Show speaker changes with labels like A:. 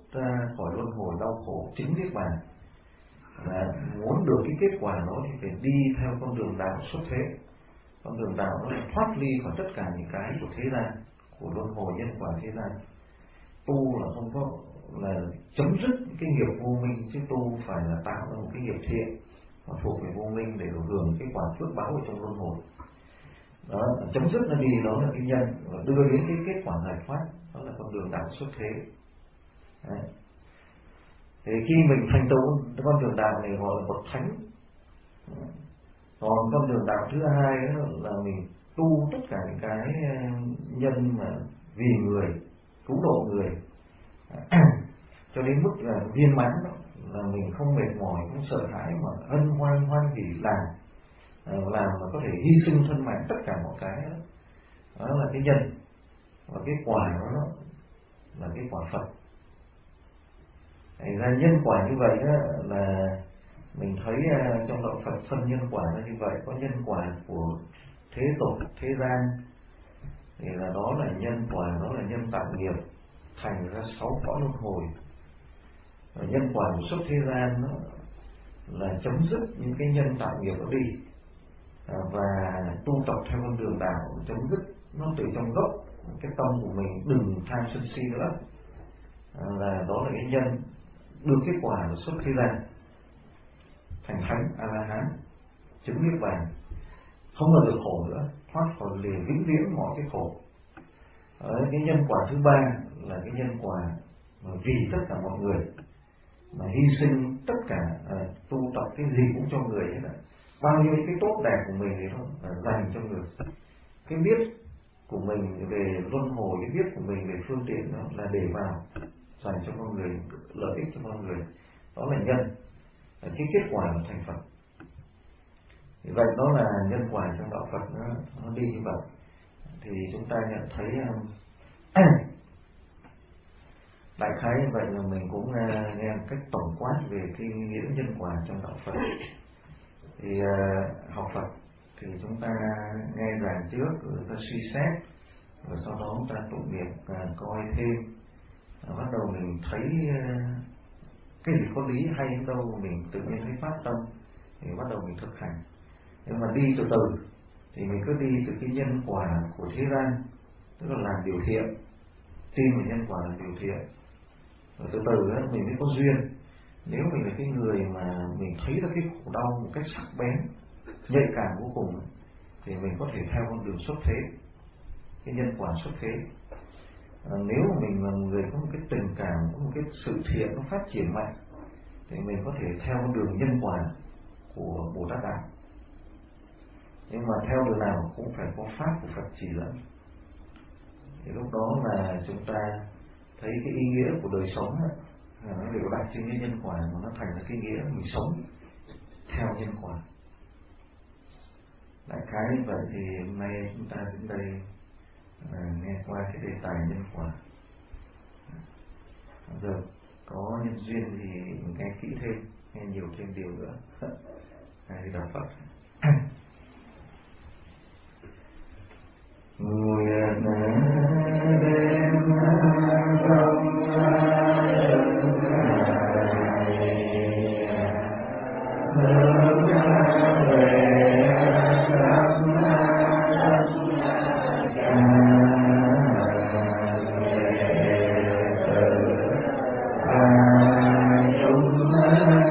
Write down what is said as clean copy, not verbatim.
A: ra khỏi luân hồi đau khổ chứng niết bàn. Muốn được cái kết quả đó thì phải đi theo con đường đạo xuất thế. Con đường đạo nó là thoát ly khỏi tất cả những cái của thế gian, của luân hồi nhân quả thế gian. Tu là không có là chấm dứt cái nghiệp vô minh, chứ tu phải là tạo ra một cái nghiệp thiện nó thuộc về vô minh để được hưởng cái quả phước báo ở trong luân hồi. Đó, chấm dứt nó đi, đó là cái nhân và đưa đến cái kết quả giải thoát, đó là con đường đạo xuất thế. Đấy. Thì khi mình thành tựu con đường đạo này gọi là bậc thánh. Còn con đường đạo thứ hai là mình tu tất cả những cái nhân mà vì người, cứu độ người cho đến mức là viên mãn, là mình không mệt mỏi, không sợ hãi mà hân hoan hoan hỉ làm mà có thể hy sinh thân mạng tất cả mọi cái đó. Đó là cái nhân, và cái quả đó là cái quả Phật. Thành ra nhân quả như vậy đó là mình thấy trong đạo Phật phân nhân quả là như vậy. Có nhân quả của thế tục, thế gian, thì là đó là nhân quả, đó là nhân tạo nghiệp thành ra 6 cõi luân hồi. Và nhân quả của xuất thế gian đó là chấm dứt những cái nhân tạo nghiệp đó đi, và tu tập theo con đường đạo chấm dứt nó từ trong gốc cái tâm của mình, đừng tham sân si nữa. Là đó là cái nhân đưa kết quả là xuất thế gian thành thánh A La Hán, chứng niết bàn, không bao giờ khổ nữa, thoát khỏi liền vĩnh viễn mọi cái khổ. Cái nhân quả thứ ba là cái nhân quả mà vì tất cả mọi người, mà hy sinh tất cả, tu tập cái gì cũng cho người hết ạ. Bao nhiêu cái tốt đẹp của mình thì nó dành cho người. Cái biết của mình về luân hồi, cái biết của mình về phương tiện đó là để vào dành cho con người, lợi ích cho con người. Đó là nhân. Cái kết quả là thành Phật. Vì vậy đó là nhân quả trong đạo Phật, nó đi như vậy. Thì chúng ta nhận thấy đại khái như vậy là mình cũng nghe một cách tổng quát về cái nghĩa nhân quả trong đạo Phật. Thì học Phật thì chúng ta nghe giảng trước, rồi ta suy xét, rồi sau đó chúng ta tụng niệm, coi thêm, bắt đầu mình thấy cái gì có lý hay đến đâu mình tự nhiên thấy phát tâm thì bắt đầu mình thực hành. Nhưng mà đi từ từ thì mình cứ đi từ cái nhân quả của thế gian, tức là làm điều thiện, tin vào nhân quả là điều thiện, rồi từ từ đó mình mới có duyên. Nếu mình là cái người mà mình thấy được cái khổ đau một cách sắc bén, nhạy cảm vô cùng, thì mình có thể theo con đường xuất thế, cái nhân quả xuất thế. Nếu mà mình là người có một cái tình cảm, có một cái sự thiện nó phát triển mạnh, thì mình có thể theo con đường nhân quả của Bồ Tát Đạo. Nhưng mà theo đường nào cũng phải có pháp của Phật chỉ dẫn. Thì lúc đó là chúng ta thấy cái ý nghĩa của đời sống ấy, nó đều đặt trên cái nhân quả, mà nó thành ra cái nghĩa mình sống theo nhân quả. Đại khái như vậy thì hôm nay chúng ta đến đây nghe qua cái đề tài nhân quả. Giờ có nhân duyên thì nghe kỹ thêm, nghe nhiều thêm điều nữa. Thì đọc Phật. Nguyện đem trong chúng